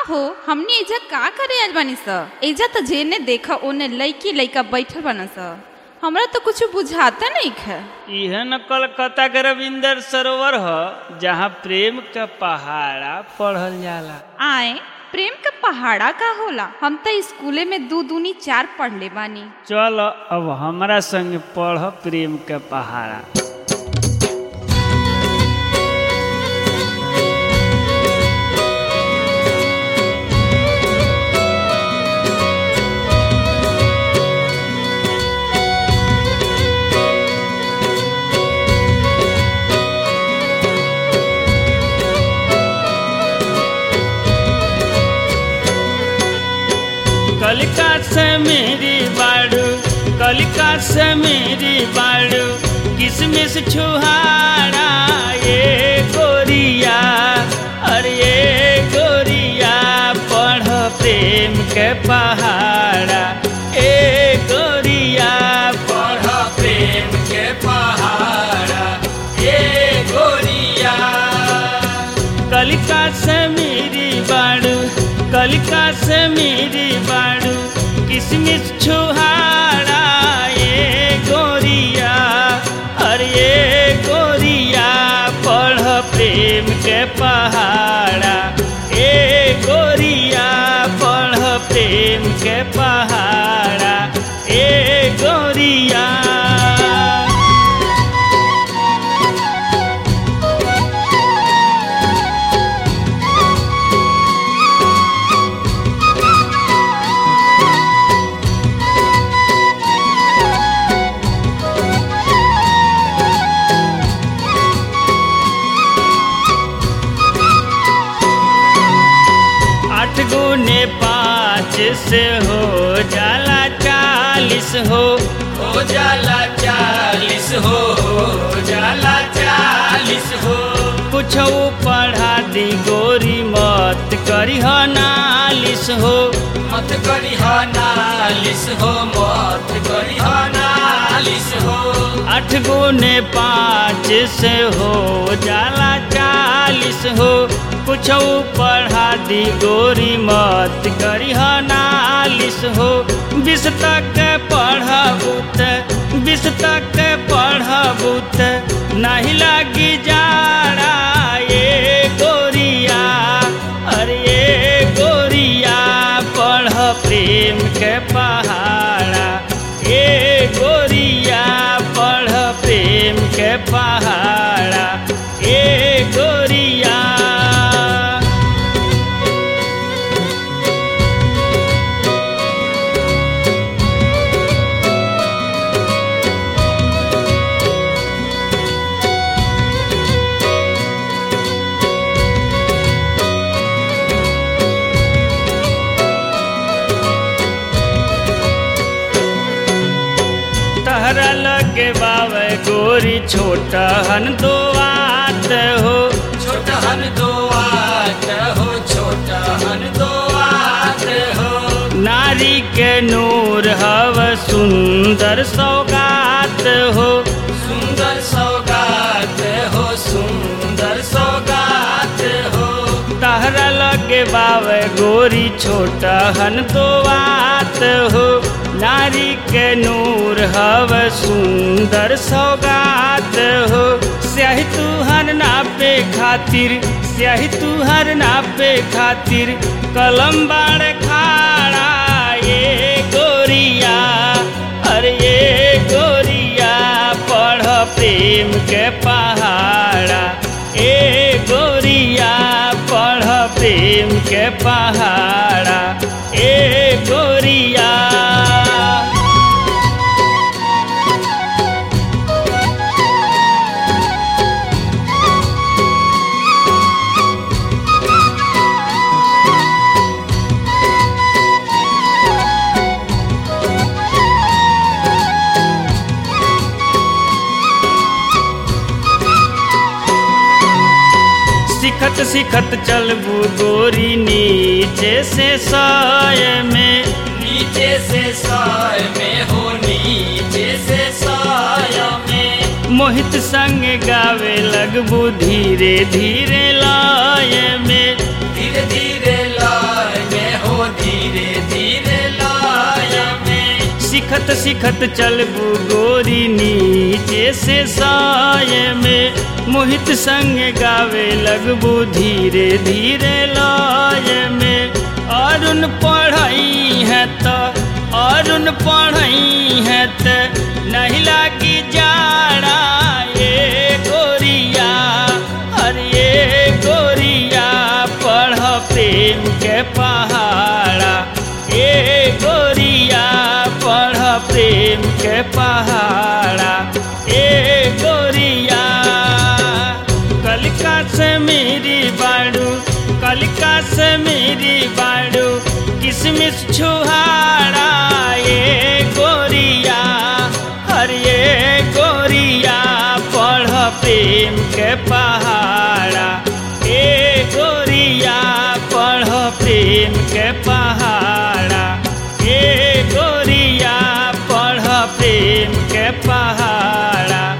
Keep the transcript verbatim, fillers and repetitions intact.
हो हमने एजा का करे आज बानी स एजा तो जेने देखा ओने लड़की लड़का बैठल बाना स हमरा तो कुछ बुझाता नहीं है। यह न कलकत्ता के रविंद्र सरोवर ह जहाँ प्रेम का पहाड़ा पढ़ल जाला। आए प्रेम का पहाड़ा का होला? हम तो स्कूले में दू दूनी चार पढ़ ले बानी। चल अब हमारा संग पढ़ प्रेम का पहाड़ा। कलिका से मेरी बाड़ू कलिका से मेरी बाड़ू किसमिस छुहारा ये गोरिया अरे ये गोरिया पढ़ प्रेम के पहाड़ा ए गोरिया पढ़ प्रेम के पहाड़ा ए गोरिया। कलिका से मेरी बाड़ू कलिका से मेरी बाड़ू किसमिस छुहारा ये गोरिया अरे ये गोरिया पढ़ प्रेम के पहाड़ा ए गोरिया पढ़ प्रेम के पहाड़ा ए गोरिया। आठ गुने पाँच से हो जाला चालीस हो हो जाला चालीस हो हो जाला चालीस हो। कुछ पढ़ा दी गोरी मत करी हो नालिस हो मत करी हो नालिस हो मत करी हो नालिस हो। आठ गुने पाँच से हो जाला चालीस हो कुछ पढ़ा दी गोरी मत करी हो नालिस हो। बीस तक पढ़बू त बीस तक पढ़बू त नहीं लगी जाड़ा ये गोरिया अरे ये गोरिया पढ़ प्रेम के पहाड़ा ए गोरिया पढ़ प्रेम के पहाड़ा ए गोरिया। तहरा लगे बावे गोरी छोटा हन दो आत हो छोटा हन दो आत हो छोटा हन दो आत हो। नारी के नूर हव सुंदर सौगात हो सुंदर सौगात हो सुंदर सौगात हो। तहरा लगे बावे गोरी छोटा हन दो आत हो नारी के नूर हव सुंदर सौगात हो। स्याही तुहर नापे खातिर स्याही तुहर नापे खातिर कलम बाड़ खाड़ा ये गोरिया अरे ये गोरिया पढ़ प्रेम के पहाड़ा ए गोरिया पढ़ प्रेम के पहाड़ा ए गोरिया। सिखत सिखत चलबू गोरी नीचे से साय में नीचे से साय में हो नीचे से साय में। मोहित संग गावे लगबू धीरे धीरे लाय में धीरे धीरे लाय सीखत सीखत चलबू गोरी नीचे से साये में मोहित संग गावे लगबू धीरे धीरे लय में। अरुण पढ़ाई है तो अरुण पढ़ाई है तो नहीं लागी जाड़ा ये गोरिया। अरे गोरिया पढ़ प्रेम के पहाड़ा ए गोरिया पढ़ प्रेम के पहाड़ा ए गोरिया। कलिका से मेरी बाड़ू कलिका से मेरी बाड़ू किसमिस छुहाड़ा ए गोरिया। अरे गोरिया पढ़ प्रेम के पहाड़ा ए गोरिया पढ़ प्रेम के पहाड़ा ए गोरिया पढ़ प्रेम के पहाड़ा।